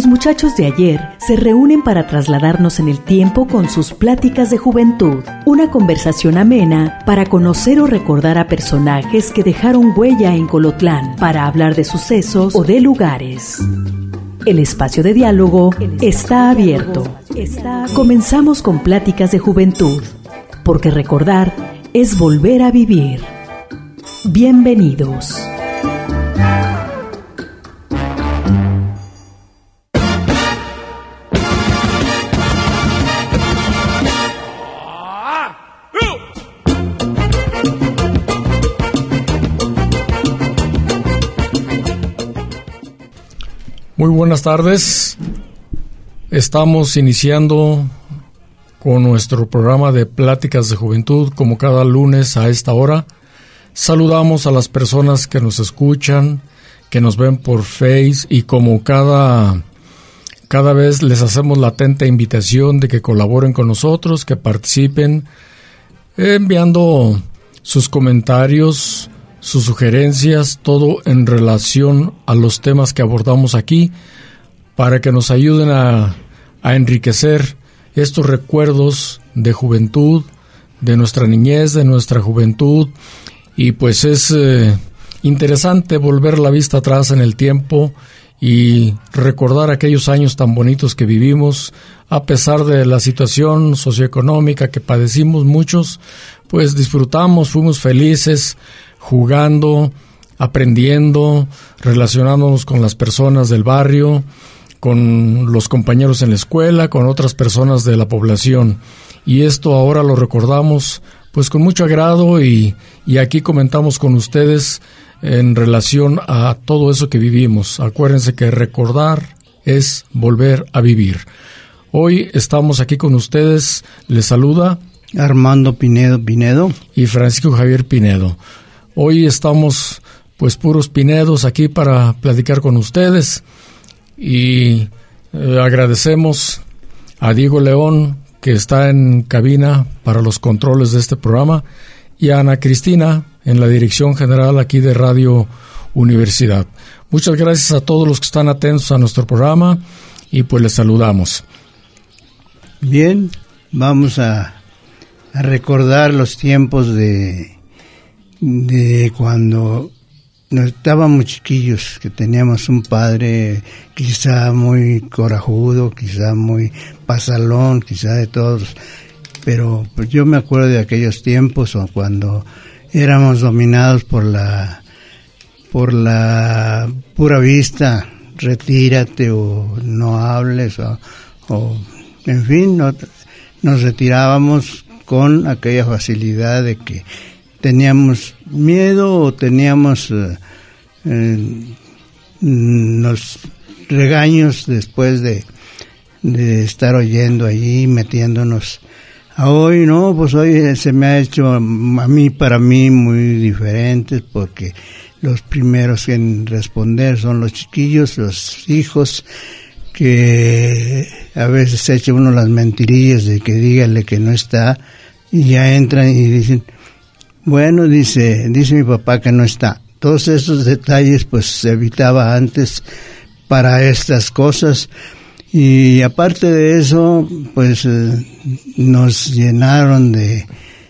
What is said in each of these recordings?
muchachos de ayer se reúnen para trasladarnos en el tiempo con sus pláticas de juventud. Una conversación amena para conocer o recordar a personajes que dejaron huella en Colotlán, para hablar de sucesos o de lugares. El espacio de diálogo está abierto. Comenzamos con pláticas de juventud, porque recordar es volver a vivir. Bienvenidos. Muy buenas tardes. Estamos iniciando con nuestro programa de Pláticas de Juventud, como cada lunes a esta hora. Saludamos a las personas que nos escuchan, que nos ven por Face, y como cada vez les hacemos la atenta invitación de que colaboren con nosotros, que participen, enviando sus comentarios, sus sugerencias, todo en relación a los temas que abordamos aquí, para que nos ayuden a enriquecer estos recuerdos de juventud, de nuestra niñez, de nuestra juventud. Y pues es interesante volver la vista atrás en el tiempo y recordar aquellos años tan bonitos que vivimos, a pesar de la situación socioeconómica que padecimos muchos, pues disfrutamos, fuimos felices, jugando, aprendiendo, relacionándonos con las personas del barrio, con los compañeros en la escuela, con otras personas de la población. Y esto ahora lo recordamos pues con mucho agrado y aquí comentamos con ustedes en relación a todo eso que vivimos. Acuérdense que recordar es volver a vivir. Hoy estamos aquí con ustedes, les saluda Armando Pinedo y Francisco Javier Pinedo. Hoy estamos pues puros Pinedos aquí para platicar con ustedes y agradecemos a Diego León, que está en cabina para los controles de este programa, y a Ana Cristina en la dirección general aquí de Radio Universidad. Muchas gracias a todos los que están atentos a nuestro programa y pues les saludamos. Bien, vamos a recordar los tiempos de cuando nos estábamos chiquillos, que teníamos un padre quizá muy corajudo, quizá muy pasalón, quizá de todos, pero pues yo me acuerdo de aquellos tiempos o cuando éramos dominados por la pura vista, retírate o no hables o en fin, nos retirábamos con aquella facilidad de que teníamos miedo o teníamos los regaños después de estar oyendo allí, metiéndonos. Hoy no, pues hoy se me ha hecho para mí muy diferentes, porque los primeros en responder son los chiquillos, los hijos, que a veces echa uno las mentirillas de que dígale que no está, y ya entran y dicen, bueno, dice mi papá que no está. Todos esos detalles pues se evitaba antes para estas cosas, y aparte de eso pues nos llenaron de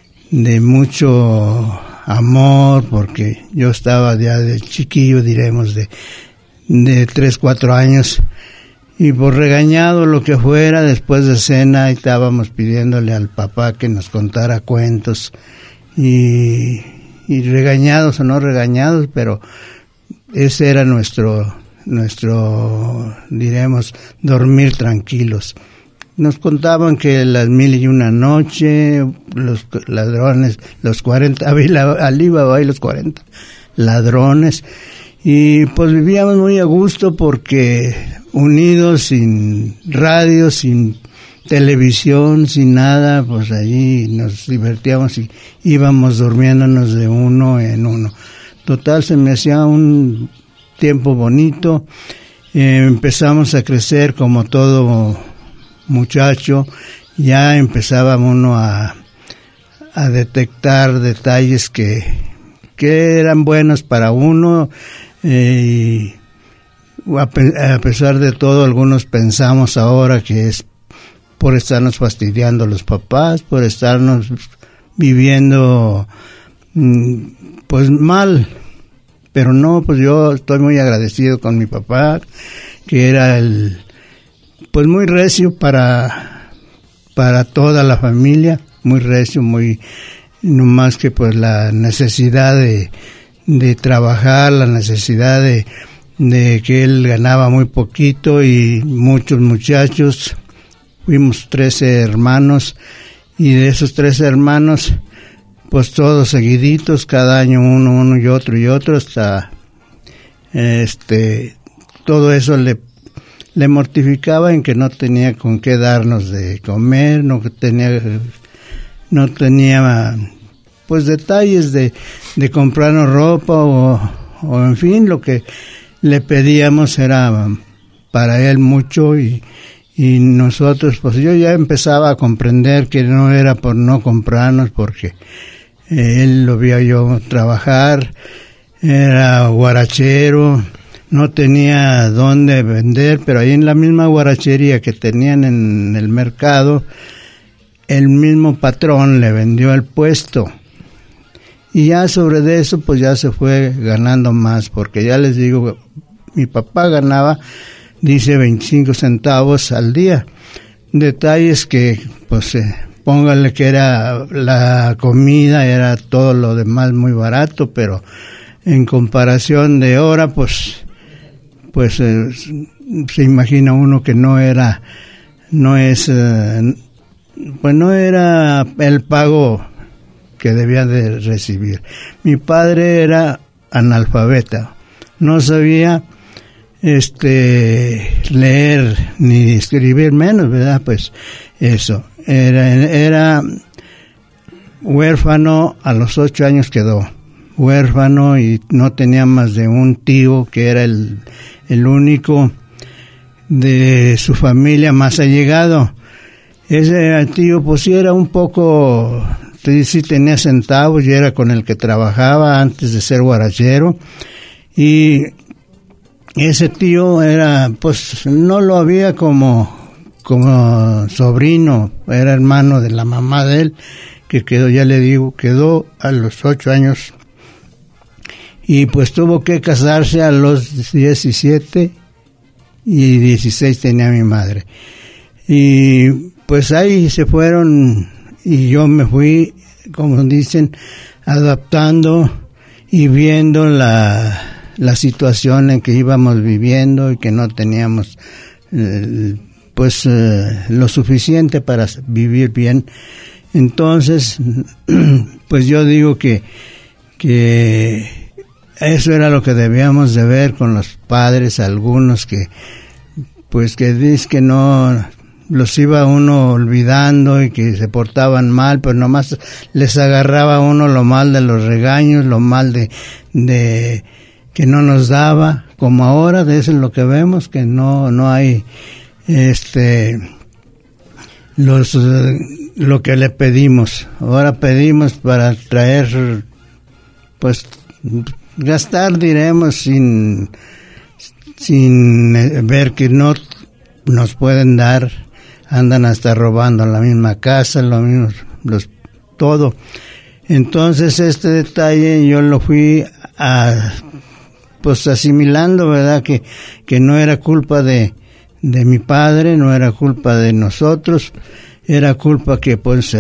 mucho amor, porque yo estaba ya de chiquillo, diremos de 3, 4 años, y por regañado lo que fuera, después de cena estábamos pidiéndole al papá que nos contara cuentos, y regañados o no regañados, pero ese era nuestro diremos, dormir tranquilos. Nos contaban que las 1001 noche, los ladrones, los 40, Alibaba y los 40 ladrones, y pues vivíamos muy a gusto porque unidos, sin radio, sin televisión, sin nada, pues allí nos divertíamos y íbamos durmiéndonos de uno en uno. Total, se me hacía un tiempo bonito. Empezamos a crecer como todo muchacho, ya empezaba uno a detectar detalles que eran buenos para uno, y a pesar de todo, algunos pensamos ahora que es por estarnos fastidiando los papás, por estarnos viviendo pues mal, pero no, pues yo estoy muy agradecido con mi papá, que era pues muy recio para toda la familia, muy recio, muy, no más que pues la necesidad de trabajar, la necesidad de que él ganaba muy poquito y muchos muchachos. Fuimos 13 hermanos y de esos 13 hermanos, pues todos seguiditos, cada año uno y otro, hasta todo eso le mortificaba en que no tenía con qué darnos de comer, no tenía pues detalles de comprarnos ropa o en fin, lo que le pedíamos era para él mucho y nosotros, pues yo ya empezaba a comprender que no era por no comprarnos, porque él lo veía yo trabajar, era guarachero, no tenía dónde vender, pero ahí en la misma guarachería que tenían en el mercado, el mismo patrón le vendió el puesto. Y ya sobre de eso, pues ya se fue ganando más, porque ya les digo, mi papá ganaba, dice 25 centavos al día. Detalles que, pues, póngale que era la comida, era todo lo demás muy barato, pero en comparación de ahora, pues se imagina uno que no era el pago que debía de recibir. Mi padre era analfabeta, no sabía leer ni escribir menos, ¿verdad? Pues eso, era huérfano, a los 8 años quedó huérfano y no tenía más de un tío que era el único de su familia más allegado. Ese tío pues sí era un poco, sí tenía centavos y era con el que trabajaba antes de ser guarachero, y ese tío era, pues no lo había como sobrino, era hermano de la mamá de él, que quedó, ya le digo, quedó a los 8 años y pues tuvo que casarse a los 17 y 16 tenía mi madre. Y pues ahí se fueron y yo me fui, como dicen, adaptando y viendo la situación en que íbamos viviendo y que no teníamos lo suficiente para vivir bien. Entonces, pues yo digo que eso era lo que debíamos de ver con los padres, algunos que dicen que no los iba uno olvidando y que se portaban mal, pero nomás les agarraba uno lo mal de los regaños, lo mal de que no nos daba, como ahora, de eso es lo que vemos, que no hay lo que le pedimos. Ahora pedimos para traer, pues gastar, diremos, sin ver que no nos pueden dar, andan hasta robando en la misma casa, lo mismo, todo. Entonces este detalle yo lo fui asimilando, ¿verdad? Que no era culpa de mi padre, no era culpa de nosotros, era culpa que pues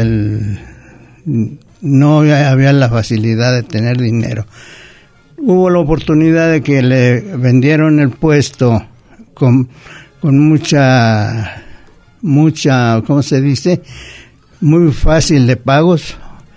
no había la facilidad de tener dinero. Hubo la oportunidad de que le vendieron el puesto con mucha, ¿cómo se dice? Muy fácil de pagos,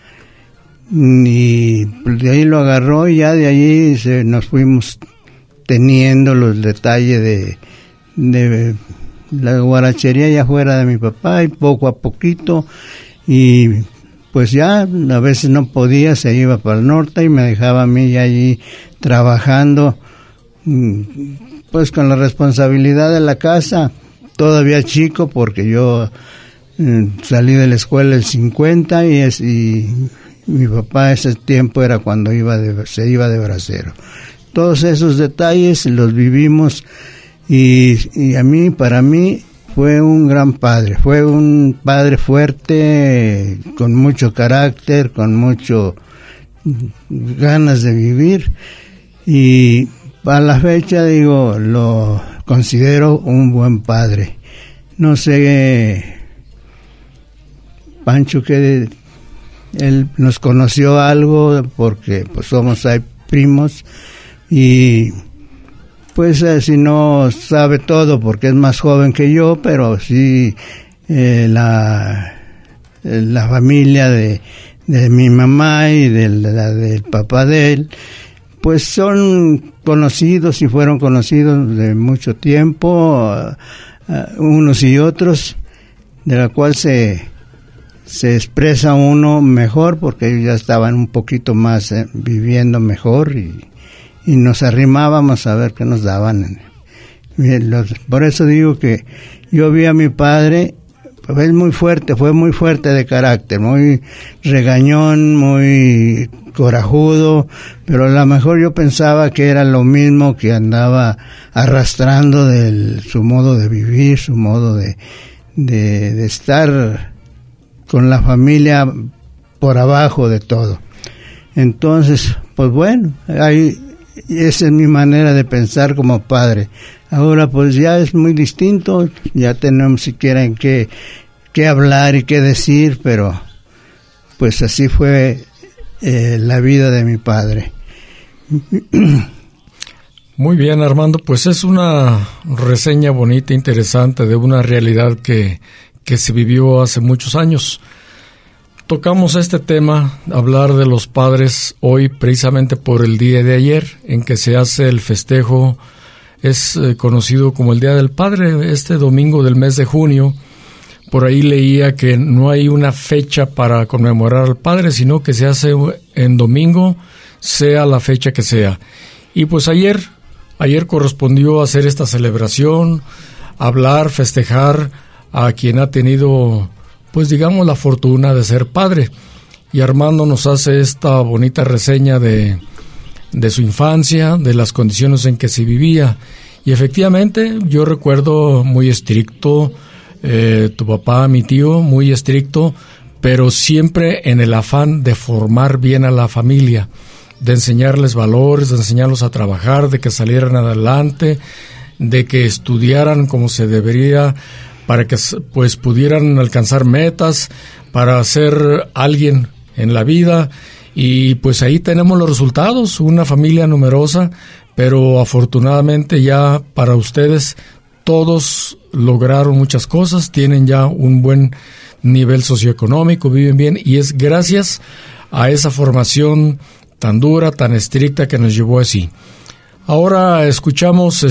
y de ahí lo agarró y ya de allí nos fuimos teniendo los detalles de la guarachería ya fuera de mi papá, y poco a poquito, y pues ya a veces no podía, se iba para el norte y me dejaba a mí ya allí trabajando, pues con la responsabilidad de la casa, todavía chico, porque yo salí de la escuela el 50 y mi papá ese tiempo era cuando se iba de bracero. todos esos detalles los vivimos y para mí fue un gran padre, fue un padre fuerte, con mucho carácter, con mucho ganas de vivir, y a la fecha digo, lo considero un buen padre. No sé, Pancho, que él nos conoció algo, porque pues somos ahí primos, y pues si no sabe todo porque es más joven que yo, pero sí la familia de mi mamá y del papá de él, pues son conocidos y fueron conocidos de mucho tiempo, unos y otros, de la cual se expresa uno mejor, porque ellos ya estaban un poquito más viviendo mejor, y nos arrimábamos a ver qué nos daban. Por eso digo que yo vi a mi padre, fue muy fuerte de carácter, muy regañón, muy corajudo, pero a lo mejor yo pensaba que era lo mismo que andaba arrastrando su modo de vivir, su modo de estar con la familia por abajo de todo. Entonces, pues bueno, esa es mi manera de pensar como padre. Ahora pues ya es muy distinto, ya tenemos siquiera en qué hablar y qué decir, pero pues así fue la vida de mi padre. Muy bien, Armando, pues es una reseña bonita, interesante, de una realidad que se vivió hace muchos años. Tocamos este tema, hablar de los padres, hoy precisamente por el día de ayer, en que se hace el festejo, es conocido como el Día del Padre, este domingo del mes de junio. Por ahí leía que no hay una fecha para conmemorar al padre, sino que se hace en domingo, sea la fecha que sea. Y pues ayer correspondió hacer esta celebración, hablar, festejar a quien ha tenido, pues digamos, la fortuna de ser padre. Y Armando nos hace esta bonita reseña de su infancia, de las condiciones en que se vivía. Y efectivamente, yo recuerdo muy estricto, tu papá, mi tío, muy estricto, pero siempre en el afán de formar bien a la familia, de enseñarles valores, de enseñarlos a trabajar, de que salieran adelante, de que estudiaran como se debería, para que pues pudieran alcanzar metas, para ser alguien en la vida. Y pues ahí tenemos los resultados, una familia numerosa, pero afortunadamente ya para ustedes todos lograron muchas cosas, tienen ya un buen nivel socioeconómico, viven bien, y es gracias a esa formación tan dura, tan estricta que nos llevó así. Ahora escuchamos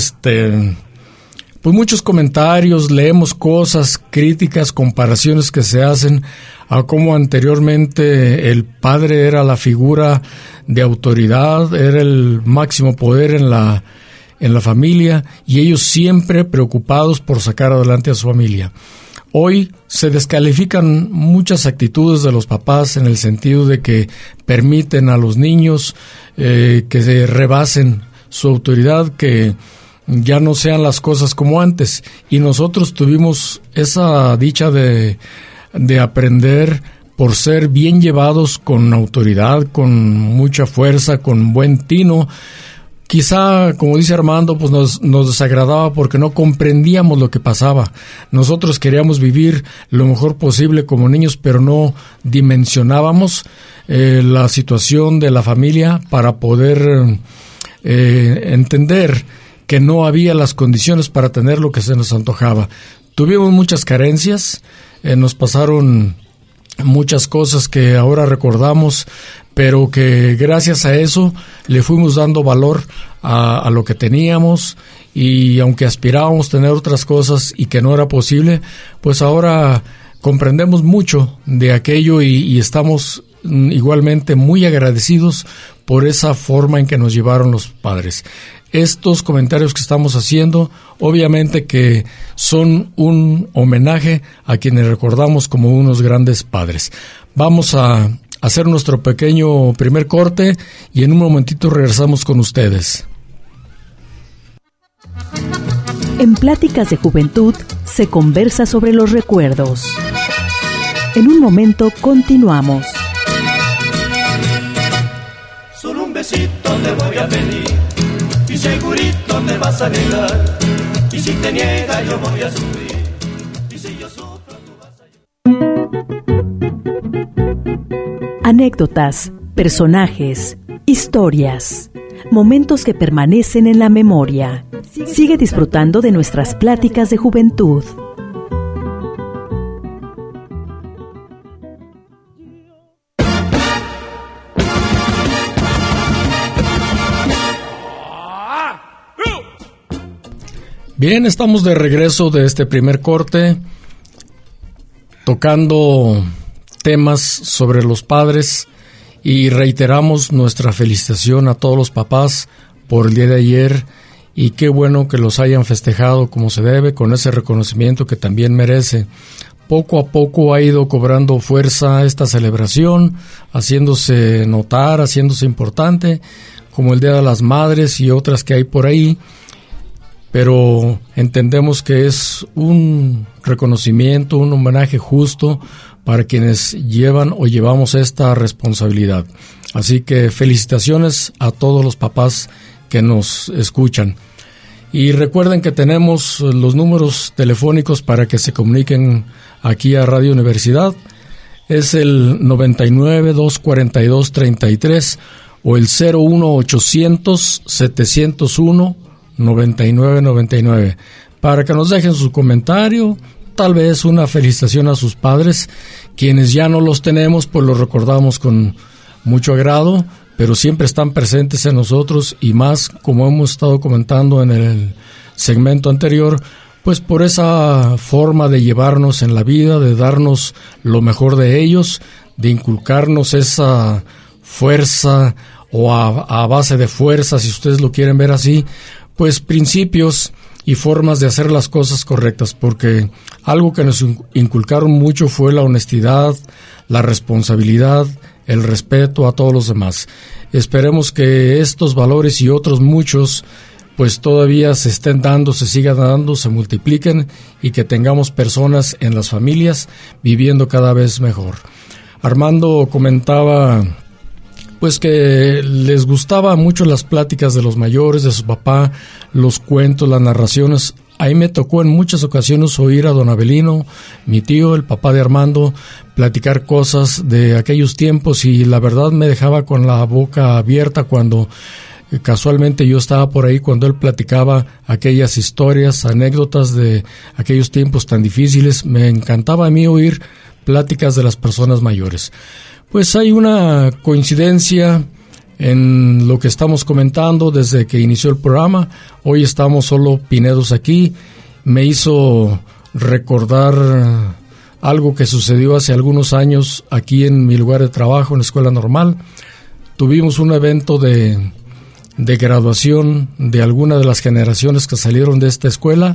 pues muchos comentarios, leemos cosas, críticas, comparaciones que se hacen a cómo anteriormente el padre era la figura de autoridad, era el máximo poder en la familia, y ellos siempre preocupados por sacar adelante a su familia. Hoy se descalifican muchas actitudes de los papás en el sentido de que permiten a los niños que se rebasen su autoridad, que ya no sean las cosas como antes. Y nosotros tuvimos esa dicha de aprender por ser bien llevados con autoridad, con mucha fuerza, con buen tino. Quizá, como dice Armando, pues nos desagradaba porque no comprendíamos lo que pasaba. Nosotros queríamos vivir lo mejor posible como niños, pero no dimensionábamos la situación de la familia para poder entender que no había las condiciones para tener lo que se nos antojaba. Tuvimos muchas carencias, nos pasaron muchas cosas que ahora recordamos, pero que gracias a eso le fuimos dando valor a lo que teníamos, y aunque aspirábamos tener otras cosas y que no era posible, pues ahora comprendemos mucho de aquello y estamos igualmente muy agradecidos por esa forma en que nos llevaron los padres. Estos comentarios que estamos haciendo, obviamente que son un homenaje a quienes recordamos como unos grandes padres. Vamos a hacer nuestro pequeño primer corte y en un momentito regresamos con ustedes. En Pláticas de Juventud se conversa sobre los recuerdos. En un momento continuamos. Solo un besito te voy a pedir y segurito me vas a negar. Y si te niega yo voy a sufrir. Y si yo sufro tú vas a... Anécdotas, personajes, historias, momentos que permanecen en la memoria. Sigue disfrutando de nuestras pláticas de juventud. Bien, estamos de regreso de este primer corte, tocando temas sobre los padres, y reiteramos nuestra felicitación a todos los papás por el día de ayer, y qué bueno que los hayan festejado como se debe, con ese reconocimiento que también merece. Poco a poco ha ido cobrando fuerza esta celebración, haciéndose notar, haciéndose importante, como el Día de las Madres y otras que hay por ahí. Pero entendemos que es un reconocimiento, un homenaje justo para quienes llevan o llevamos esta responsabilidad. Así que felicitaciones a todos los papás que nos escuchan. Y recuerden que tenemos los números telefónicos para que se comuniquen aquí a Radio Universidad. Es el 99-242-33 o el 01800-701-9999 para que nos dejen su comentario, tal vez una felicitación a sus padres. Quienes ya no los tenemos, pues los recordamos con mucho agrado, pero siempre están presentes en nosotros, y más, como hemos estado comentando en el segmento anterior, pues por esa forma de llevarnos en la vida, de darnos lo mejor de ellos, de inculcarnos esa fuerza, o a base de fuerza, si ustedes lo quieren ver así, pues principios y formas de hacer las cosas correctas, porque algo que nos inculcaron mucho fue la honestidad, la responsabilidad, el respeto a todos los demás. Esperemos que estos valores y otros muchos pues todavía se estén dando, se sigan dando, se multipliquen, y que tengamos personas en las familias viviendo cada vez mejor. Armando comentaba pues que les gustaba mucho las pláticas de los mayores, de su papá, los cuentos, las narraciones. Ahí me tocó en muchas ocasiones oír a don Abelino, mi tío, el papá de Armando, platicar cosas de aquellos tiempos, y la verdad me dejaba con la boca abierta cuando casualmente yo estaba por ahí cuando él platicaba aquellas historias, anécdotas de aquellos tiempos tan difíciles. Me encantaba a mí oír pláticas de las personas mayores. Pues hay una coincidencia en lo que estamos comentando desde que inició el programa. Hoy estamos solo Pinedos aquí. Me hizo recordar algo que sucedió hace algunos años aquí en mi lugar de trabajo, en la Escuela Normal. Tuvimos un evento de graduación de alguna de las generaciones que salieron de esta escuela,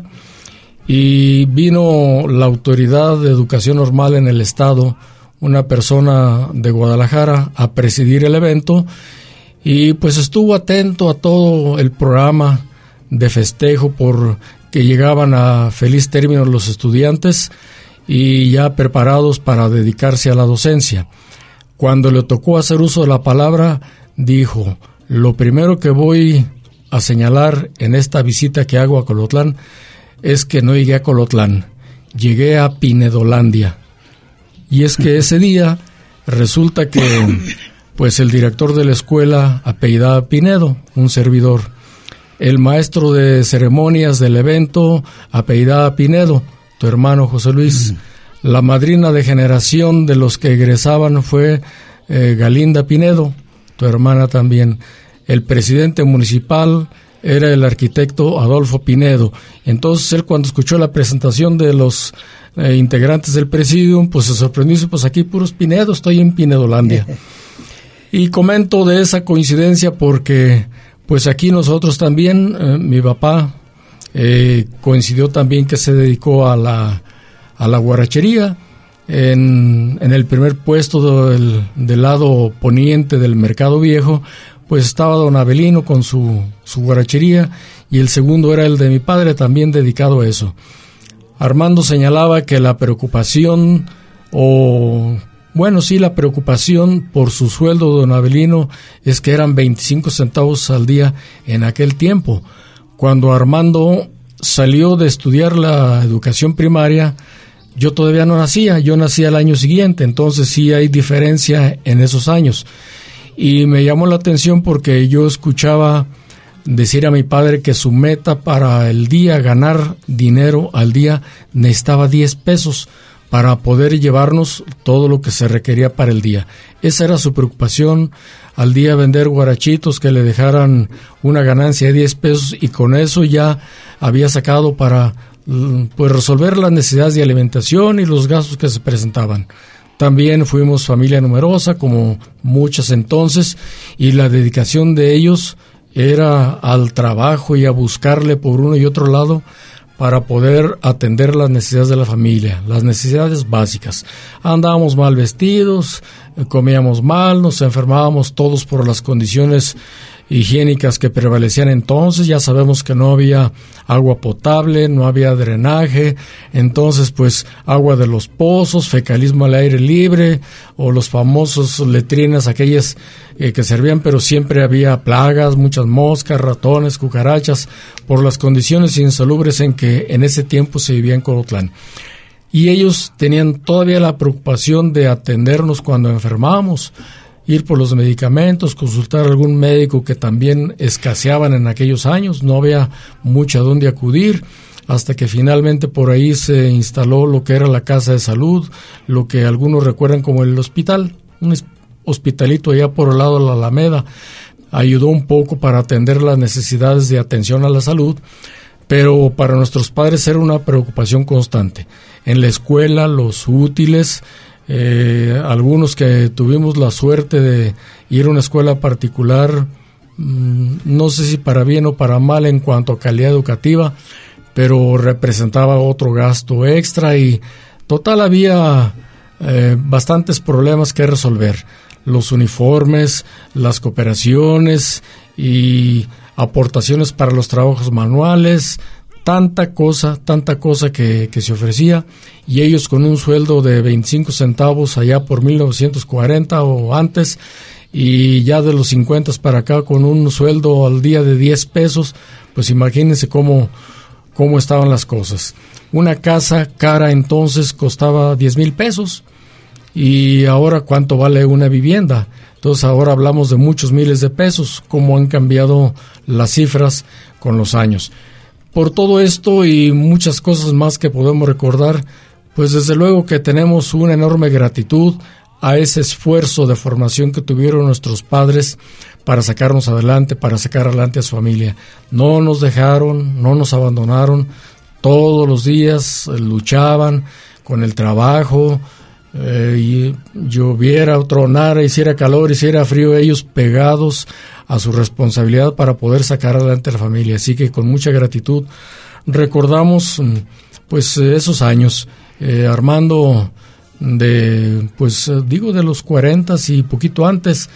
y vino la autoridad de educación normal en el estado, una persona de Guadalajara, a presidir el evento, y pues estuvo atento a todo el programa de festejo por que llegaban a feliz término los estudiantes y ya preparados para dedicarse a la docencia. Cuando le tocó hacer uso de la palabra, dijo: lo primero que voy a señalar en esta visita que hago a Colotlán es que no llegué a Colotlán, llegué a Pinedolandia. Y es que ese día resulta que pues el director de la escuela apellidaba Pinedo, un servidor. El maestro de ceremonias del evento apellidaba Pinedo, tu hermano José Luis. La madrina de generación de los que egresaban fue Galinda Pinedo, tu hermana también. El presidente municipal era el arquitecto Adolfo Pinedo. Entonces él, cuando escuchó la presentación de los integrantes del presidium, pues se sorprendió y dice: pues aquí puros Pinedo, estoy en Pinedolandia. Y comento de esa coincidencia porque pues aquí nosotros también, mi papá coincidió también que se dedicó a la guarachería en el primer puesto del lado poniente del Mercado Viejo. pues estaba don Avelino con su guarachería, y el segundo era el de mi padre, también dedicado a eso. Armando señalaba que la preocupación, la preocupación por su sueldo de don Avelino es que eran 25 centavos al día en aquel tiempo. Cuando Armando salió de estudiar la educación primaria, yo todavía no nacía, yo nací al año siguiente, entonces sí hay diferencia en esos años. Y me llamó la atención porque yo escuchaba decir a mi padre que su meta para el día, ganar dinero al día, necesitaba 10 pesos para poder llevarnos todo lo que se requería para el día. Esa era su preocupación, al día vender guarachitos que le dejaran una ganancia de 10 pesos, y con eso ya había sacado para pues resolver las necesidades de alimentación y los gastos que se presentaban. También fuimos familia numerosa, como muchas entonces, y la dedicación de ellos era al trabajo y a buscarle por uno y otro lado para poder atender las necesidades de la familia, las necesidades básicas. Andábamos mal vestidos, comíamos mal, nos enfermábamos todos por las condiciones higiénicas que prevalecían entonces. Ya sabemos que no había agua potable, no había drenaje, entonces pues agua de los pozos, fecalismo al aire libre, o los famosos letrinas aquellas que servían, pero siempre había plagas, muchas moscas, ratones, cucarachas, por las condiciones insalubres en que en ese tiempo se vivía en Colotlán. Y ellos tenían todavía la preocupación de atendernos cuando enfermábamos, ir por los medicamentos, consultar a algún médico, que también escaseaban en aquellos años, no había mucho a dónde acudir, hasta que finalmente por ahí se instaló lo que era la casa de salud, lo que algunos recuerdan como el hospital, un hospitalito allá por el lado de la Alameda. Ayudó un poco para atender las necesidades de atención a la salud, pero para nuestros padres era una preocupación constante. En la escuela, los útiles, algunos que tuvimos la suerte de ir a una escuela particular, no sé si para bien o para mal en cuanto a calidad educativa, pero representaba otro gasto extra, y total había bastantes problemas que resolver. Los uniformes, las cooperaciones y aportaciones para los trabajos manuales, tanta cosa que se ofrecía, y ellos con un sueldo de 25 centavos allá por 1940 o antes, y ya de los 50 para acá con un sueldo al día de 10 pesos, pues imagínense cómo estaban las cosas. Una casa cara entonces costaba 10,000 pesos, y ahora ¿cuánto vale una vivienda? Entonces ahora hablamos de muchos miles de pesos, cómo han cambiado las cifras con los años. Por todo esto y muchas cosas más que podemos recordar, pues desde luego que tenemos una enorme gratitud a ese esfuerzo de formación que tuvieron nuestros padres para sacarnos adelante, para sacar adelante a su familia. No nos dejaron, no nos abandonaron, todos los días luchaban con el trabajo, y lloviera o tronara, hiciera calor, hiciera frío, ellos pegados a su responsabilidad para poder sacar adelante a la familia. Así que con mucha gratitud recordamos pues esos años. Armando de los 40 y poquito antes,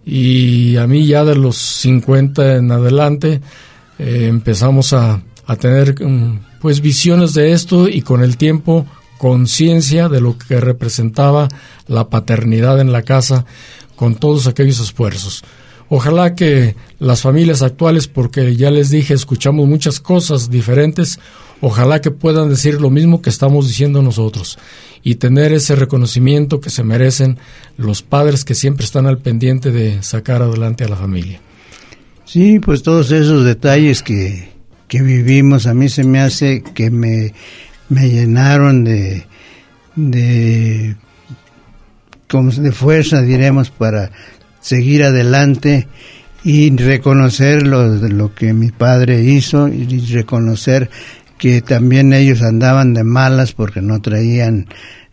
y a mí ya de los 50 en adelante empezamos a tener pues visiones de esto, y con el tiempo conciencia de lo que representaba la paternidad en la casa con todos aquellos esfuerzos. Ojalá que las familias actuales, porque ya les dije, escuchamos muchas cosas diferentes, ojalá que puedan decir lo mismo que estamos diciendo nosotros y tener ese reconocimiento que se merecen los padres que siempre están al pendiente de sacar adelante a la familia. Sí, pues todos esos detalles que vivimos, a mí se me hace que me llenaron de fuerza, diremos, para seguir adelante y reconocer lo que mi padre hizo, y reconocer que también ellos andaban de malas porque no tenían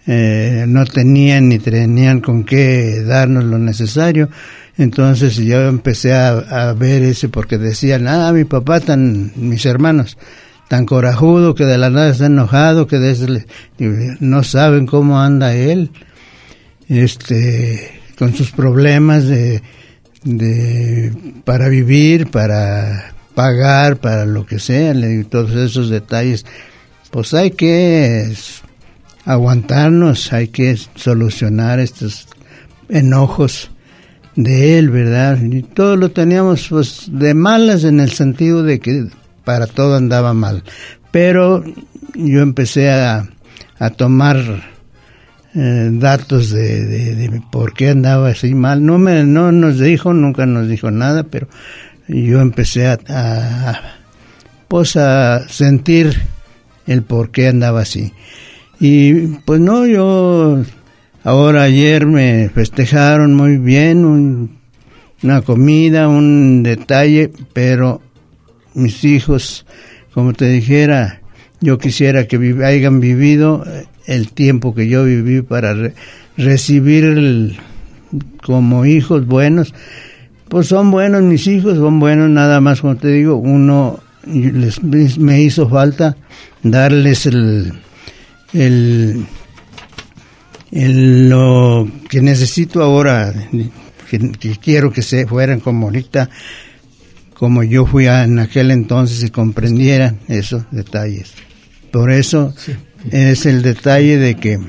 ni tenían con qué darnos lo necesario. Entonces yo empecé a ver eso, porque decían, mi papá, mis hermanos, tan corajudo, que de la nada está enojado, que no saben cómo anda él, con sus problemas para vivir, para pagar, para lo que sea, le digo, todos esos detalles, pues hay que aguantarnos, hay que solucionar estos enojos de él, ¿verdad? Y todo lo teníamos pues de malas, en el sentido de que para todo andaba mal, pero yo empecé a tomar datos de por qué andaba así mal. No nos dijo, nunca nos dijo nada, pero yo empecé a sentir el por qué andaba así. Y pues no, ayer me festejaron muy bien, una comida, un detalle, pero mis hijos, como te dijera, yo quisiera que hayan vivido el tiempo que yo viví para recibir como hijos buenos. Pues son buenos mis hijos, son buenos, nada más, como te digo, me hizo falta darles lo que necesito ahora, que quiero que se fueran como ahorita, como yo fui en aquel entonces, y comprendieran esos detalles. Por eso sí. Es el detalle de que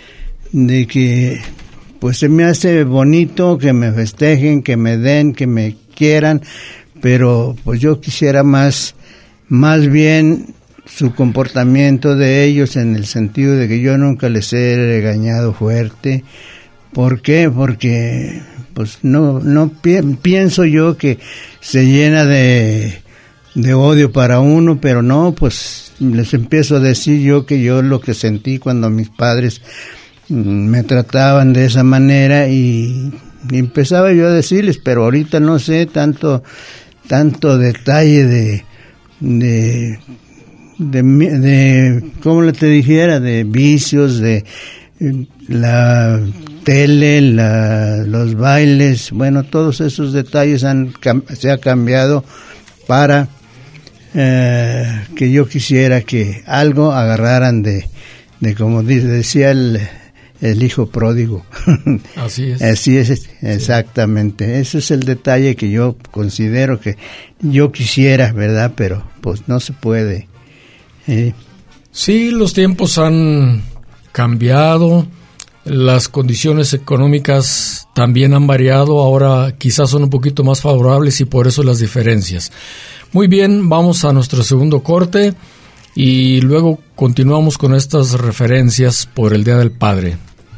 pues se me hace bonito que me festejen, que me den, que me quieran, pero pues yo quisiera más bien su comportamiento de ellos, en el sentido de que yo nunca les he regañado fuerte. ¿Por qué? Porque pues no pienso yo que se llena de odio para uno, pero no, pues les empiezo a decir yo lo que sentí cuando mis padres me trataban de esa manera, y empezaba yo a decirles, pero ahorita no sé tanto detalle de cómo te dijera, de vicios, de la tele, los bailes, bueno, todos esos detalles se ha cambiado para que yo quisiera que algo agarraran de como decía el hijo pródigo. Así es. Así es, exactamente. Ese es el detalle que yo considero que yo quisiera, ¿verdad? Pero pues no se puede. Sí, los tiempos han cambiado, las condiciones económicas también han variado, ahora quizás son un poquito más favorables y por eso las diferencias. Muy bien, vamos a nuestro segundo corte y luego continuamos con estas referencias por el Día del Padre.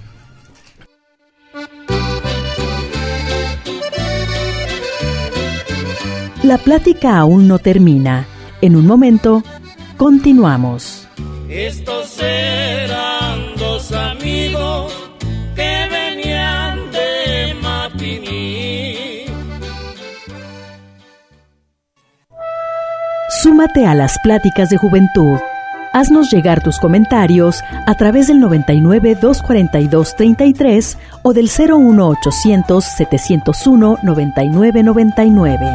La plática aún no termina. En un momento, continuamos. Estos eran dos amigos que venían de Mapimí. Súmate a las pláticas de juventud. Haznos llegar tus comentarios a través del 99-242-33 o del 01800-701-9999.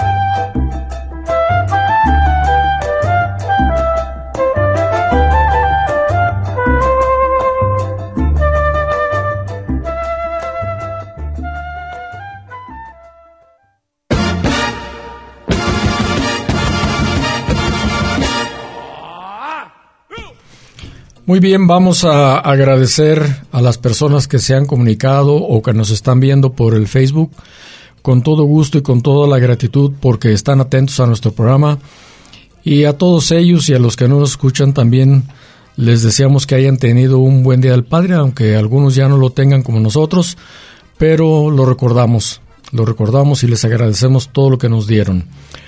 Muy bien, vamos a agradecer a las personas que se han comunicado o que nos están viendo por el Facebook, con todo gusto y con toda la gratitud porque están atentos a nuestro programa, y a todos ellos y a los que no nos escuchan también les deseamos que hayan tenido un buen Día del Padre, aunque algunos ya no lo tengan como nosotros, pero lo recordamos y les agradecemos todo lo que nos dieron.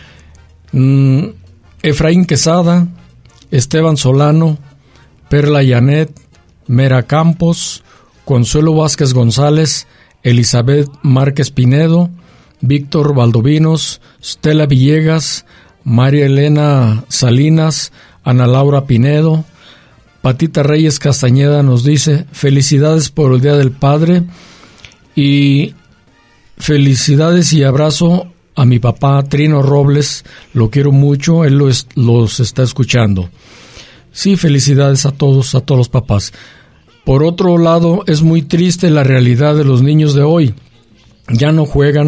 Efraín Quesada, Esteban Solano, Perla Yanet, Mera Campos, Consuelo Vázquez González, Elizabeth Márquez Pinedo, Víctor Valdovinos, Stella Villegas, María Elena Salinas, Ana Laura Pinedo, Patita Reyes Castañeda nos dice, felicidades por el Día del Padre y felicidades y abrazo a mi papá Trino Robles, lo quiero mucho, él los está escuchando. Sí, felicidades a todos los papás. Por otro lado, es muy triste la realidad de los niños de hoy. Ya no juegan,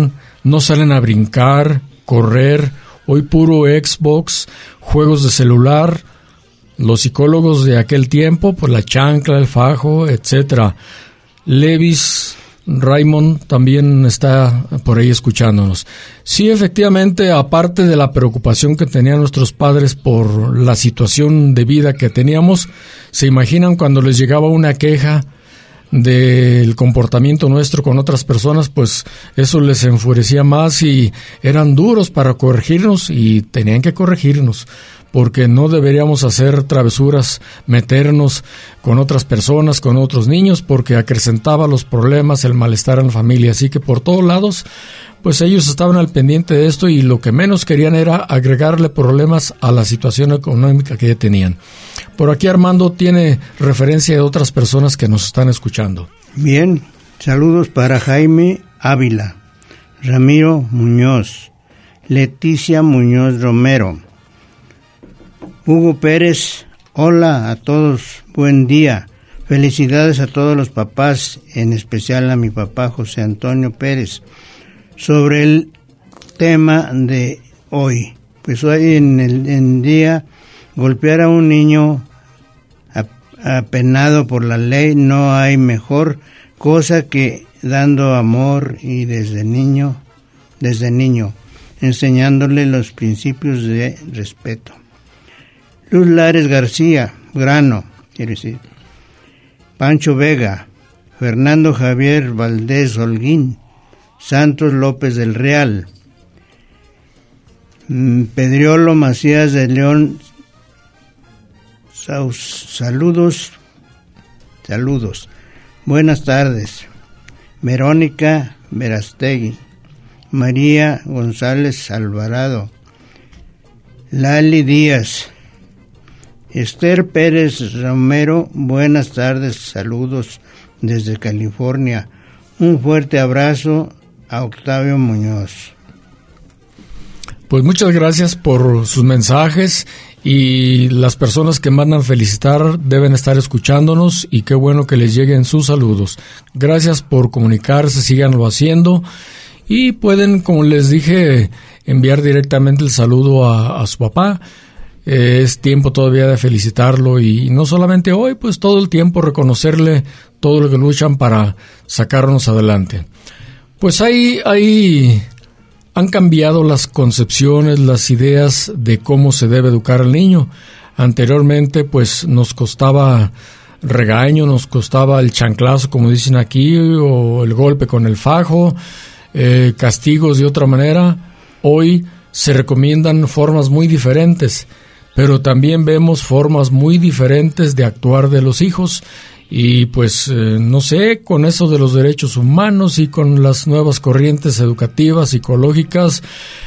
no salen a brincar, correr, hoy puro Xbox, juegos de celular. Los psicólogos de aquel tiempo, pues la chancla, el fajo, etcétera. Levis Raymond también está por ahí escuchándonos. Sí, efectivamente, aparte de la preocupación que tenían nuestros padres por la situación de vida que teníamos, se imaginan cuando les llegaba una queja del comportamiento nuestro con otras personas, pues eso les enfurecía más y eran duros para corregirnos y tenían que corregirnos, porque no deberíamos hacer travesuras, meternos con otras personas, con otros niños, porque acrecentaba los problemas, el malestar en la familia. Así que por todos lados, pues ellos estaban al pendiente de esto y lo que menos querían era agregarle problemas a la situación económica que ya tenían. Por aquí Armando tiene referencia de otras personas que nos están escuchando. Bien, saludos para Jaime Ávila, Ramiro Muñoz, Leticia Muñoz Romero, Hugo Pérez. Hola a todos, buen día. Felicidades a todos los papás, en especial a mi papá José Antonio Pérez. Sobre el tema de hoy, pues hoy en el día, golpear a un niño apenado por la ley, no hay mejor cosa que dando amor y desde niño, enseñándole los principios de respeto. Luz Lares García, Grano, quiero decir, Pancho Vega, Fernando Javier Valdés Holguín, Santos López del Real, Pedriolo Macías de León, saludos, buenas tardes, Verónica Verastegui, María González Alvarado, Lali Díaz, Esther Pérez Romero, buenas tardes, saludos desde California. Un fuerte abrazo a Octavio Muñoz. Pues muchas gracias por sus mensajes y las personas que mandan felicitar deben estar escuchándonos y qué bueno que les lleguen sus saludos. Gracias por comunicarse, síganlo haciendo y pueden, como les dije, enviar directamente el saludo a su papá. Es tiempo todavía de felicitarlo y no solamente hoy, pues todo el tiempo reconocerle todo lo que luchan para sacarnos adelante. Pues ahí han cambiado las concepciones, las ideas de cómo se debe educar al niño. Anteriormente pues nos costaba regaño, nos costaba el chanclazo como dicen aquí, o el golpe con el fajo, castigos de otra manera. Hoy se recomiendan formas muy diferentes, pero también vemos formas muy diferentes de actuar de los hijos y pues no sé, con eso de los derechos humanos y con las nuevas corrientes educativas, psicológicas,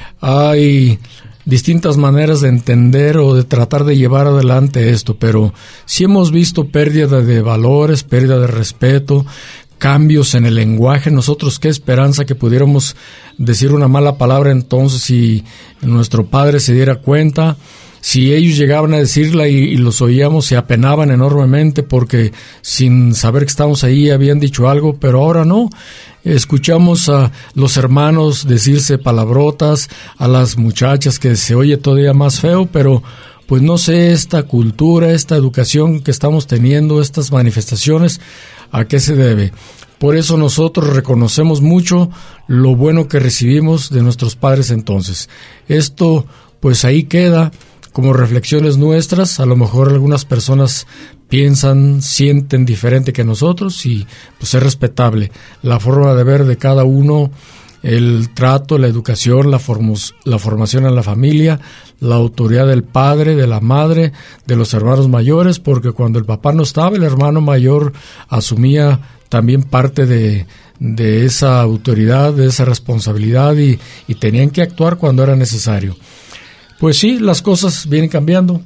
hay distintas maneras de entender o de tratar de llevar adelante esto, pero sí hemos visto pérdida de valores, pérdida de respeto, cambios en el lenguaje. Nosotros qué esperanza que pudiéramos decir una mala palabra entonces si nuestro padre se diera cuenta. Si ellos llegaban a decirla y los oíamos, se apenaban enormemente porque sin saber que estamos ahí habían dicho algo, pero ahora no. Escuchamos a los hermanos decirse palabrotas, a las muchachas que se oye todavía más feo, pero pues no sé, esta cultura, esta educación que estamos teniendo, estas manifestaciones, ¿a qué se debe? Por eso nosotros reconocemos mucho lo bueno que recibimos de nuestros padres entonces. Esto pues ahí queda como reflexiones nuestras. A lo mejor algunas personas piensan, sienten diferente que nosotros y pues es respetable la forma de ver de cada uno, el trato, la educación, la formación en la familia, la autoridad del padre, de la madre, de los hermanos mayores, porque cuando el papá no estaba, el hermano mayor asumía también parte de esa autoridad, de esa responsabilidad y tenían que actuar cuando era necesario. Pues sí, las cosas vienen cambiando.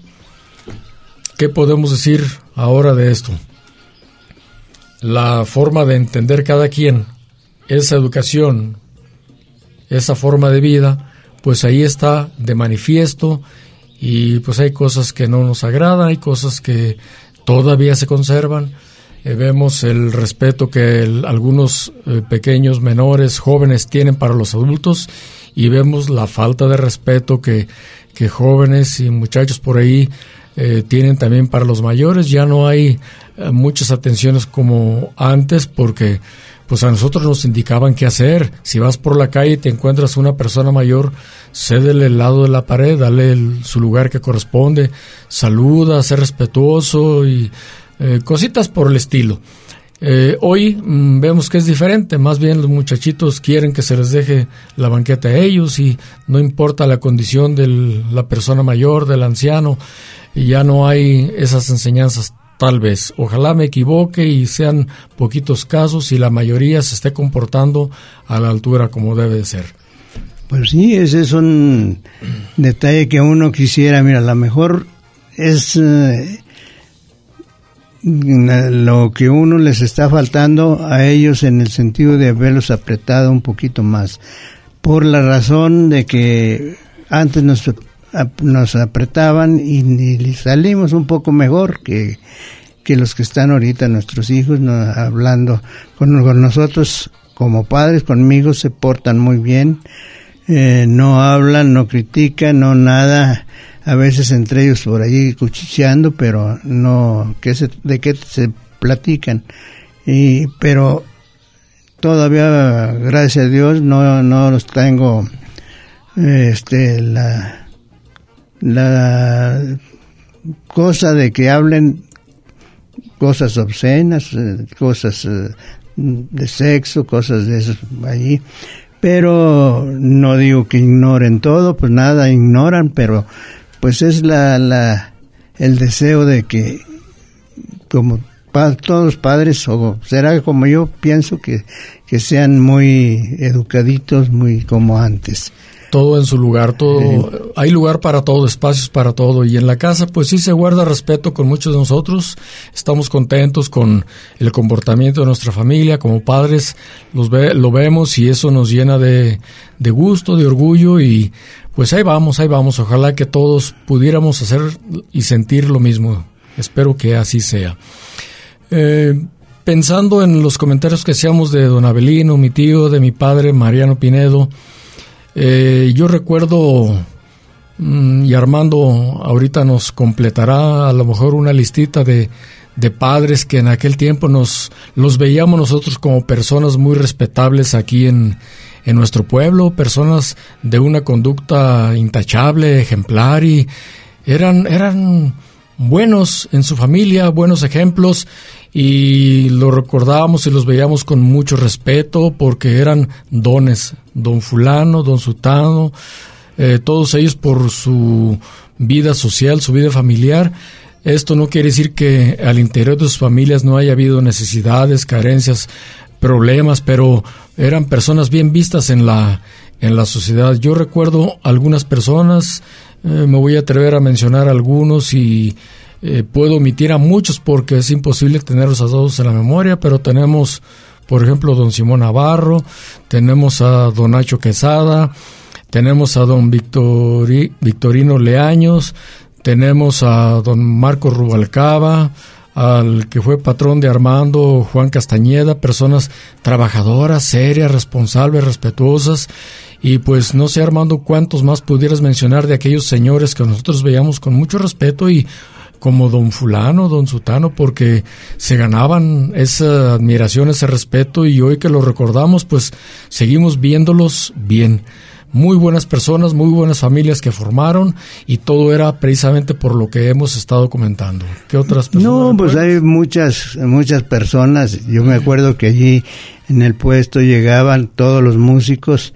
¿Qué podemos decir ahora de esto? La forma de entender cada quien, esa educación, esa forma de vida, pues ahí está de manifiesto y pues hay cosas que no nos agradan, hay cosas que todavía se conservan vemos el respeto que algunos pequeños, menores, jóvenes tienen para los adultos, y vemos la falta de respeto que jóvenes y muchachos por ahí tienen también para los mayores. Ya no hay muchas atenciones como antes, porque pues a nosotros nos indicaban qué hacer. Si vas por la calle y te encuentras una persona mayor, cédele el lado de la pared, dale su lugar que corresponde, saluda, sé respetuoso y cositas por el estilo. Hoy vemos que es diferente, más bien los muchachitos quieren que se les deje la banqueta a ellos y no importa la condición de la persona mayor, del anciano, y ya no hay esas enseñanzas. Tal vez, ojalá me equivoque y sean poquitos casos y la mayoría se esté comportando a la altura como debe de ser. Pues sí, ese es un detalle que uno quisiera. Mira, a lo mejor es lo que uno les está faltando a ellos en el sentido de haberlos apretado un poquito más, por la razón de que antes nos apretaban y salimos un poco mejor que los que están ahorita, nuestros hijos, hablando con nosotros como padres, conmigo se portan muy bien, no hablan, no critican, no nada, a veces entre ellos por allí cuchicheando, pero no, de qué se platican, pero todavía, gracias a Dios, no los tengo, la cosa de que hablen cosas obscenas, cosas de sexo, cosas de eso allí, pero no digo que ignoren todo, pues nada ignoran, pero pues es el deseo de que como todos los padres, o será como yo pienso, que sean muy educaditos, muy como antes. Todo en su lugar, todo, hay lugar para todo, espacios para todo, y en la casa pues sí se guarda respeto con muchos de nosotros. Estamos contentos con el comportamiento de nuestra familia, como padres lo vemos y eso nos llena de gusto, de orgullo, y pues ahí vamos, ojalá que todos pudiéramos hacer y sentir lo mismo. Espero que así sea. Pensando en los comentarios que hacíamos de don Abelino, mi tío, de mi padre Mariano Pinedo, yo recuerdo, y Armando ahorita nos completará a lo mejor una listita de padres que en aquel tiempo los veíamos nosotros como personas muy respetables aquí en nuestro pueblo, personas de una conducta intachable, ejemplar, y eran buenos en su familia, buenos ejemplos, y los recordábamos y los veíamos con mucho respeto porque eran dones, don fulano, don sutano, todos ellos por su vida social, su vida familiar. Esto no quiere decir que al interior de sus familias no haya habido necesidades, carencias, problemas, pero eran personas bien vistas en la sociedad. Yo recuerdo algunas personas, me voy a atrever a mencionar algunos y puedo omitir a muchos porque es imposible tenerlos a todos en la memoria, pero tenemos, por ejemplo, don Simón Navarro, tenemos a don Nacho Quesada, tenemos a don Victorino Leaños, tenemos a don Marco Rubalcaba, al que fue patrón de Armando, Juan Castañeda, personas trabajadoras, serias, responsables, respetuosas. Y pues no sé, Armando, cuántos más pudieras mencionar de aquellos señores que nosotros veíamos con mucho respeto, y como don fulano, don sutano, porque se ganaban esa admiración, ese respeto, y hoy que lo recordamos, pues seguimos viéndolos bien. Muy buenas personas, muy buenas familias que formaron, y todo era precisamente por lo que hemos estado comentando. ¿Qué otras personas? No, pues hay muchas personas. Yo me acuerdo que allí en el puesto llegaban todos los músicos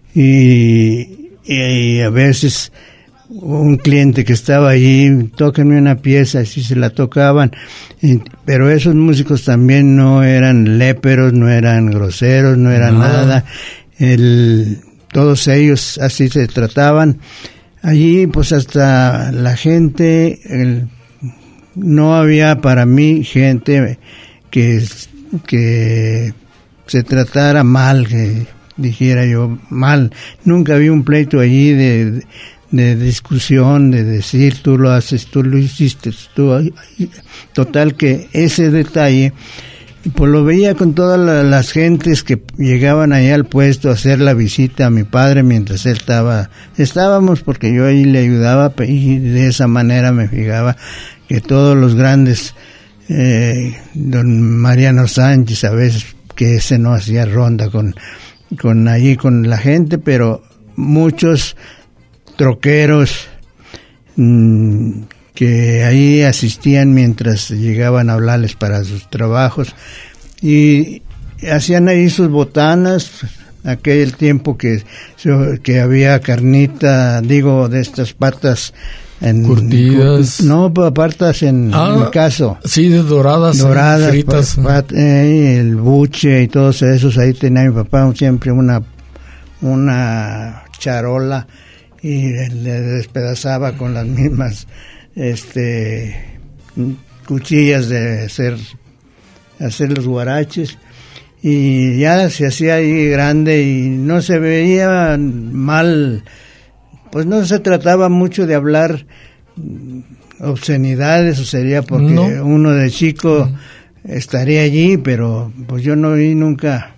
y a veces un cliente que estaba allí, tóquenme una pieza, así se la tocaban, pero esos músicos también no eran léperos, no eran groseros, no eran nada. Todos ellos así se trataban. Allí pues hasta la gente, no había para mí gente que se tratara mal, que dijera yo mal. Nunca había un pleito allí discusión, de decir tú lo haces, tú lo hiciste, total que ese detalle pues lo veía con todas las gentes que llegaban allá al puesto a hacer la visita a mi padre mientras él estábamos, porque yo ahí le ayudaba, y de esa manera me fijaba que todos los grandes, don Mariano Sánchez, a veces que ese no hacía ronda con la gente, pero muchos troqueros que ahí asistían mientras llegaban a hablarles para sus trabajos, y hacían ahí sus botanas. Aquel tiempo que había carnita, de estas patas curtidas, patas en caso, sí, doradas, fritas, el buche y todos esos. Ahí tenía mi papá siempre una charola y le despedazaba con las mismas cuchillas de hacer los guaraches, y ya se hacía ahí grande y no se veía mal, pues no se trataba mucho de hablar obscenidades, o sería porque uno de chico estaría allí, pero pues yo no vi nunca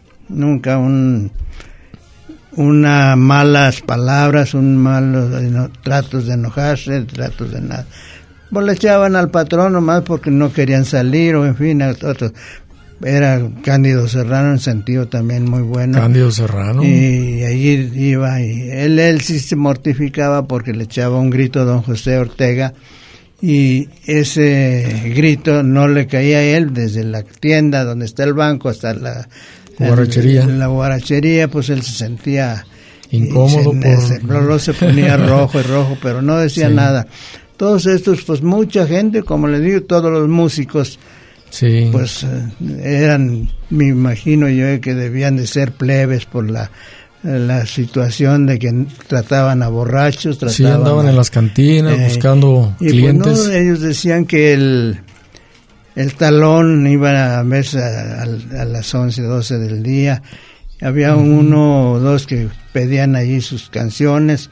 una malas palabras, malos tratos de enojarse, tratos de nada. Pues le echaban al patrón nomás porque no querían salir, o en fin, otros. Era Cándido Serrano, en sentido también muy bueno. Cándido Serrano. Y allí iba, y él sí se mortificaba porque le echaba un grito a don José Ortega, y ese grito no le caía a él desde la tienda donde está el banco hasta la guarachería, pues él se sentía incómodo, se ponía rojo, pero no decía nada. Todos estos, pues mucha gente, como les digo, todos los músicos, pues eran, me imagino yo, que debían de ser plebes por la situación de que trataban a borrachos, andaban en las cantinas buscando clientes. Pues ellos decían que el talón iba a veces a las 11, 12 del día. Había uno o dos que pedían allí sus canciones.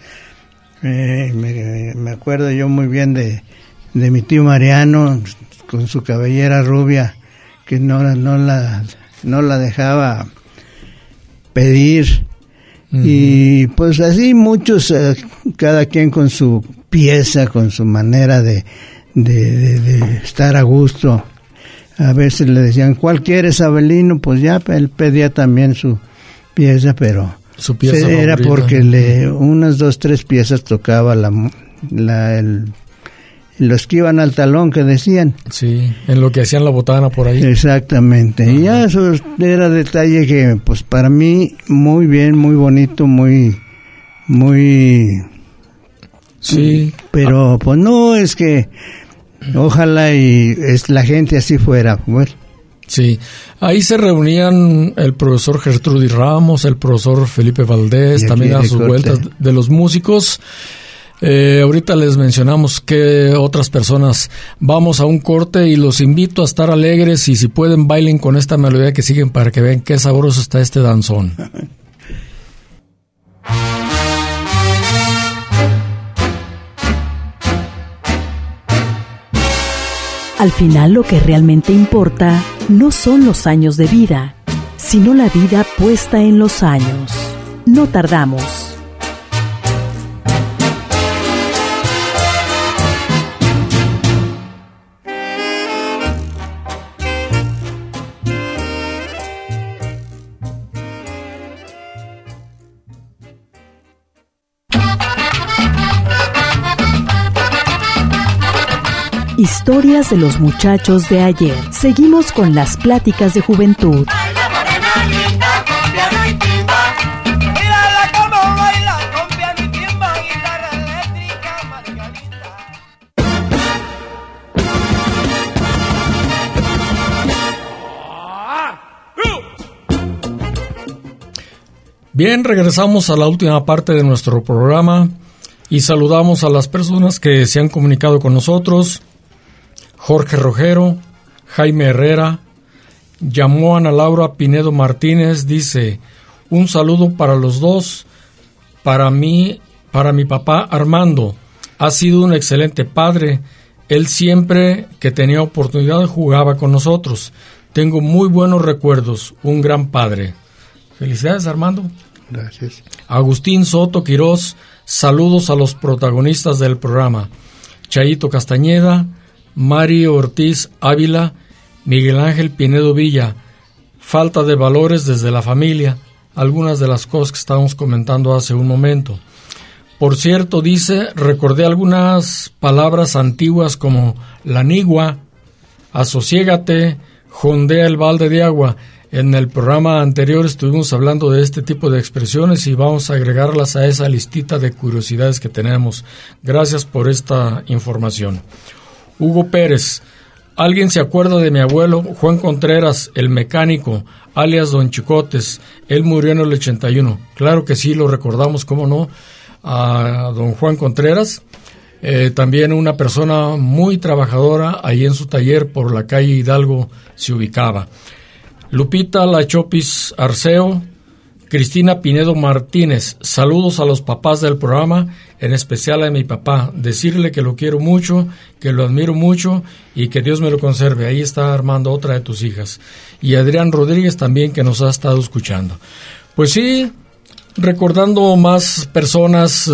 Me acuerdo yo muy bien de mi tío Mariano, con su cabellera rubia, que no la dejaba pedir. Y pues así muchos, cada quien con su pieza, con su manera de estar a gusto. A veces le decían, ¿cuál quieres, Abelino? Pues ya él pedía también su pieza, pero su pieza era favorita. Porque unas 2, 3 piezas tocaba los que iban al talón, que decían. Sí, en lo que hacían la botana por ahí. Exactamente. Y ya eso era detalle que, pues para mí, muy bien, muy bonito, muy... Sí. Pero pues no, es que ojalá y la gente así fuera. Bueno. Sí, ahí se reunían el profesor Gertrudis Ramos, el profesor Felipe Valdés, también a sus vueltas de los músicos. Ahorita les mencionamos que otras personas. Vamos a un corte y los invito a estar alegres, y si pueden bailen con esta melodía que siguen para que vean qué sabroso está este danzón. Al final, lo que realmente importa no son los años de vida, sino la vida puesta en los años. No tardamos. Historias de los muchachos de ayer. Seguimos con las pláticas de juventud. Bien, regresamos a la última parte de nuestro programa y saludamos a las personas que se han comunicado con nosotros. Jorge Rojero, Jaime Herrera, llamó a Ana Laura Pinedo Martínez, dice, un saludo para los dos, para mí para mi papá Armando. Ha sido un excelente padre. Él siempre que tenía oportunidad jugaba con nosotros. Tengo muy buenos recuerdos. Un gran padre. Felicidades, Armando. Gracias. Agustín Soto Quirós, saludos a los protagonistas del programa. Chayito Castañeda, Mari Ortiz Ávila, Miguel Ángel Pinedo Villa. Falta de valores desde la familia. Algunas de las cosas que estábamos comentando hace un momento. Por cierto, dice, recordé algunas palabras antiguas como la nigua, asosiégate, jondea el balde de agua. En el programa anterior estuvimos hablando de este tipo de expresiones y vamos a agregarlas a esa listita de curiosidades que tenemos. Gracias por esta información. Hugo Pérez, ¿alguien se acuerda de mi abuelo Juan Contreras, el mecánico, alias Don Chicotes? Él murió en el 81. Claro que sí, lo recordamos, cómo no, a don Juan Contreras. También una persona muy trabajadora, ahí en su taller por la calle Hidalgo se ubicaba. Lupita La Chopis Arceo, Cristina Pinedo Martínez, saludos a los papás del programa, en especial a mi papá, decirle que lo quiero mucho, que lo admiro mucho y que Dios me lo conserve. Ahí está Armando, otra de tus hijas. Y Adrián Rodríguez también, que nos ha estado escuchando. Pues sí, recordando más personas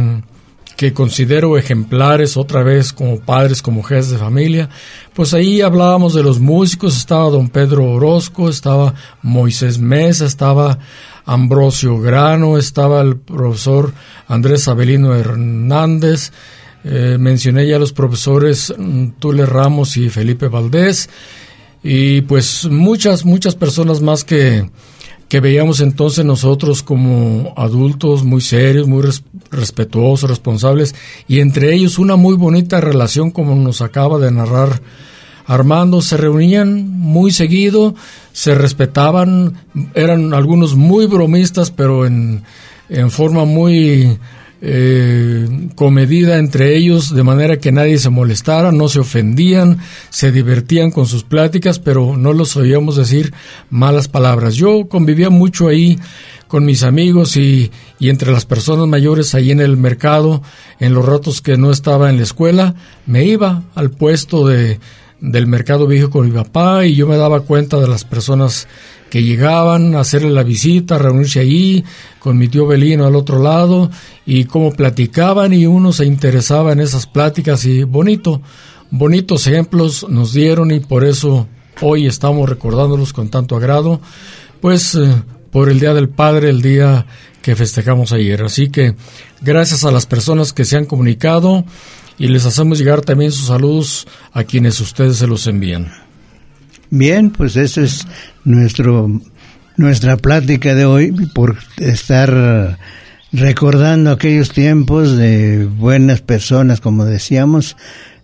que considero ejemplares, otra vez como padres, como jefes de familia, pues ahí hablábamos de los músicos. Estaba don Pedro Orozco, estaba Moisés Mesa, estaba Ambrosio Grano, estaba el profesor Andrés Avelino Hernández, mencioné ya los profesores Tule Ramos y Felipe Valdés, y pues muchas personas más que veíamos entonces nosotros como adultos muy serios, muy respetuosos, responsables, y entre ellos una muy bonita relación, como nos acaba de narrar Armando. Se reunían muy seguido, se respetaban, eran algunos muy bromistas, pero en forma muy comedida entre ellos, de manera que nadie se molestara, no se ofendían, se divertían con sus pláticas, pero no los oíamos decir malas palabras. Yo convivía mucho ahí con mis amigos y entre las personas mayores ahí en el mercado. En los ratos que no estaba en la escuela, me iba al puesto del mercado viejo con mi papá, y yo me daba cuenta de las personas que llegaban a hacerle la visita, a reunirse ahí con mi tío Belino al otro lado, y cómo platicaban, y uno se interesaba en esas pláticas, y bonitos ejemplos nos dieron, y por eso hoy estamos recordándolos con tanto agrado, pues por el Día del Padre, el día que festejamos ayer. Así que gracias a las personas que se han comunicado, y les hacemos llegar también sus saludos a quienes ustedes se los envían. Bien, pues esa es nuestra plática de hoy, por estar recordando aquellos tiempos de buenas personas, como decíamos,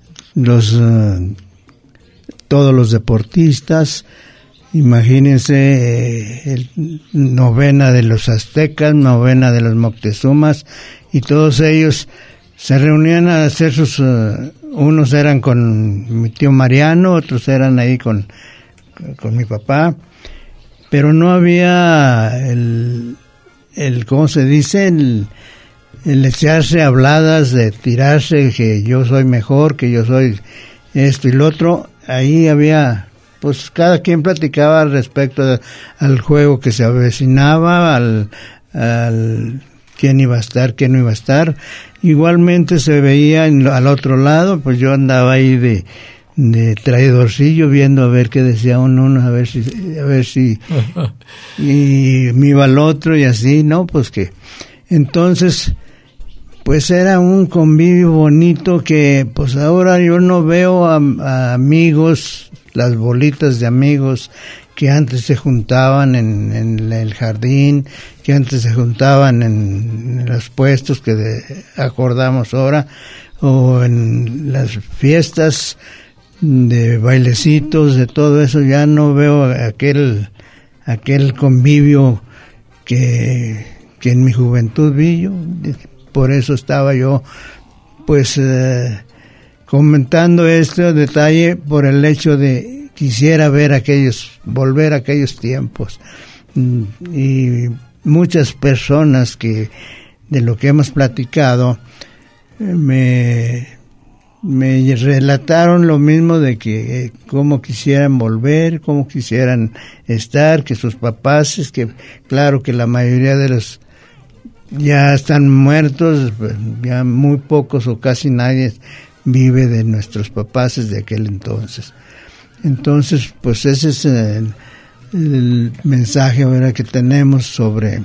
todos los deportistas. Imagínense, novena de los aztecas, novena de los Moctezumas, y todos ellos se reunían a hacer unos eran con mi tío Mariano, otros eran ahí con mi papá, pero no había el ¿cómo se dice? El echarse habladas, de tirarse que yo soy mejor, que yo soy esto y lo otro. Ahí había, pues cada quien platicaba respecto al juego que se avecinaba, al quién iba a estar, quién no iba a estar. Igualmente se veía al otro lado, pues yo andaba ahí de traidorcillo, viendo a ver qué decía uno, a ver si y me iba al otro, y así, ¿no? Pues que entonces pues era un convivio bonito, que pues ahora yo no veo a amigos, las bolitas de amigos que antes se juntaban en el jardín, que antes se juntaban en los puestos que acordamos ahora, o en las fiestas de bailecitos, de todo eso. Ya no veo aquel convivio que en mi juventud vi yo. Por eso estaba yo pues comentando este detalle, por el hecho de quisiera volver a aquellos tiempos, y muchas personas que lo que hemos platicado, me relataron lo mismo de que cómo quisieran volver, cómo quisieran estar, que sus papás, es que claro que la mayoría de los ya están muertos, ya muy pocos o casi nadie vive de nuestros papás de aquel entonces. Entonces, pues ese es el mensaje ahora que tenemos sobre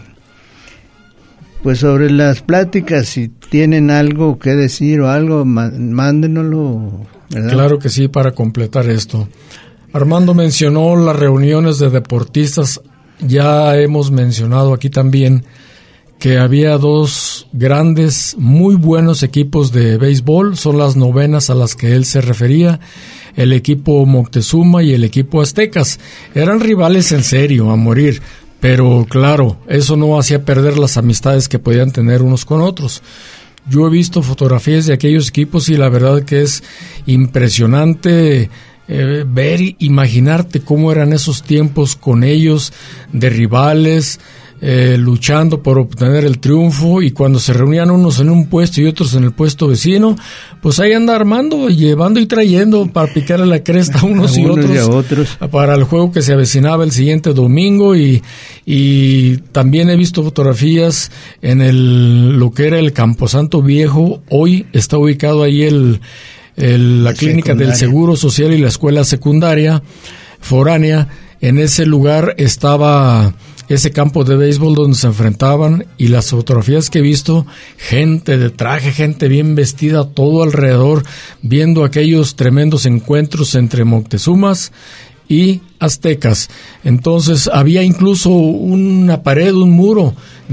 las pláticas. Si tienen algo que decir o algo, mándenoslo, ¿verdad? Claro que sí, para completar esto. Armando mencionó las reuniones de deportistas. Ya hemos mencionado aquí también que había 2 grandes, muy buenos equipos de béisbol. Son las novenas a las que él se refería. El equipo Moctezuma y el equipo Aztecas. Eran rivales en serio, a morir. Pero claro, eso no hacía perder las amistades que podían tener unos con otros. Yo he visto fotografías de aquellos equipos y la verdad que es impresionante ver, imaginarte cómo eran esos tiempos con ellos, de rivales, luchando por obtener el triunfo, y cuando se reunían unos en un puesto y otros en el puesto vecino, pues ahí anda Armando, llevando y trayendo para picarle la cresta a unos y otros para el juego que se avecinaba el siguiente domingo. Y también he visto fotografías en lo que era el Camposanto Viejo. Hoy está ubicado ahí la clínica del Seguro Social y la escuela secundaria foránea. En ese lugar estaba ese campo de béisbol donde se enfrentaban, y las fotografías que he visto, gente de traje, gente bien vestida, todo alrededor, viendo aquellos tremendos encuentros entre Moctezumas y Aztecas. Entonces había incluso una pared, un muro,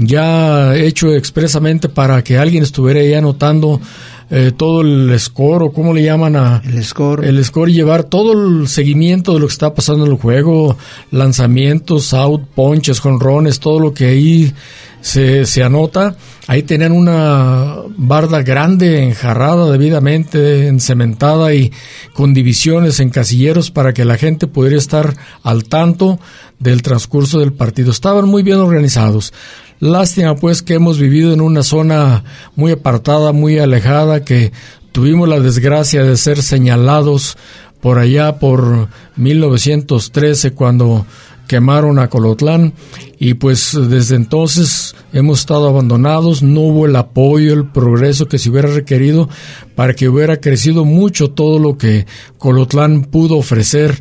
ya hecho expresamente para que alguien estuviera ahí anotando todo el score, o cómo le llaman el score, y llevar todo el seguimiento de lo que está pasando en el juego, lanzamientos, out, ponches, jonrones, todo lo que ahí se anota. Ahí tenían una barda grande, enjarrada debidamente, encementada y con divisiones en casilleros para que la gente pudiera estar al tanto del transcurso del partido. Estaban muy bien organizados. Lástima pues que hemos vivido en una zona muy apartada, muy alejada, que tuvimos la desgracia de ser señalados por allá por 1913 cuando quemaron a Colotlán, y pues desde entonces hemos estado abandonados. No hubo el apoyo, el progreso que se hubiera requerido para que hubiera crecido mucho todo lo que Colotlán pudo ofrecer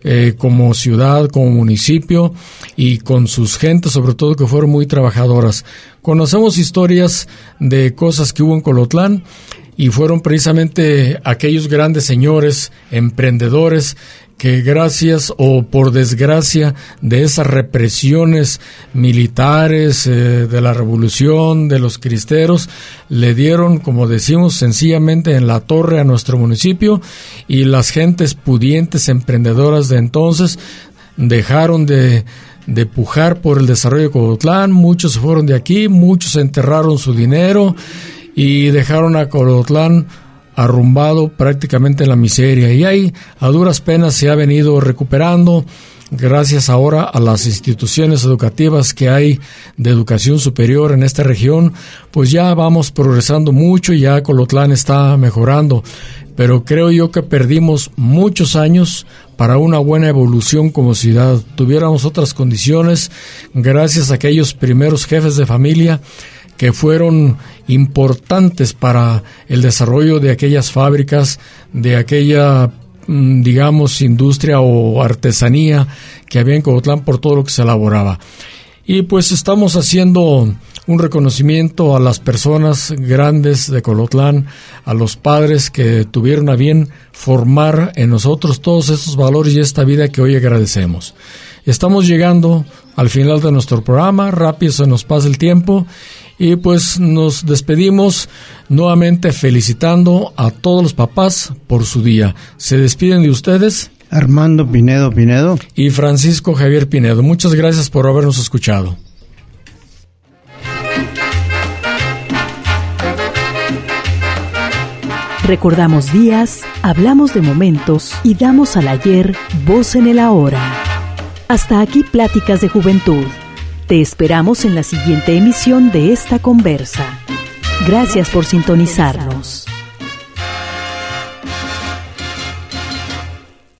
como ciudad, como municipio, y con sus gentes, sobre todo, que fueron muy trabajadoras. Conocemos historias de cosas que hubo en Colotlán, y fueron precisamente aquellos grandes señores, emprendedores, que gracias o por desgracia de esas represiones militares, de la revolución, de los cristeros, le dieron, como decimos, sencillamente en la torre a nuestro municipio, y las gentes pudientes, emprendedoras de entonces, dejaron de pujar por el desarrollo de Colotlán. Muchos se fueron de aquí, muchos enterraron su dinero y dejaron a Colotlán arrumbado prácticamente en la miseria, y ahí a duras penas se ha venido recuperando gracias ahora a las instituciones educativas que hay de educación superior en esta región. Pues ya vamos progresando mucho, y ya Colotlán está mejorando, pero creo yo que perdimos muchos años para una buena evolución como ciudad. Tuviéramos otras condiciones gracias a aquellos primeros jefes de familia que fueron importantes para el desarrollo de aquellas fábricas, de aquella, digamos, industria o artesanía que había en Colotlán por todo lo que se elaboraba. Y pues estamos haciendo un reconocimiento a las personas grandes de Colotlán, a los padres que tuvieron a bien formar en nosotros todos estos valores y esta vida que hoy agradecemos. Estamos llegando al final de nuestro programa, rápido se nos pasa el tiempo, y pues nos despedimos nuevamente felicitando a todos los papás por su día. Se despiden de ustedes Armando Pinedo y Francisco Javier Pinedo. Muchas gracias por habernos escuchado. Recordamos días, hablamos de momentos y damos al ayer voz en el ahora. Hasta aquí Pláticas de Juventud. Te esperamos en la siguiente emisión de esta conversa. Gracias por sintonizarnos.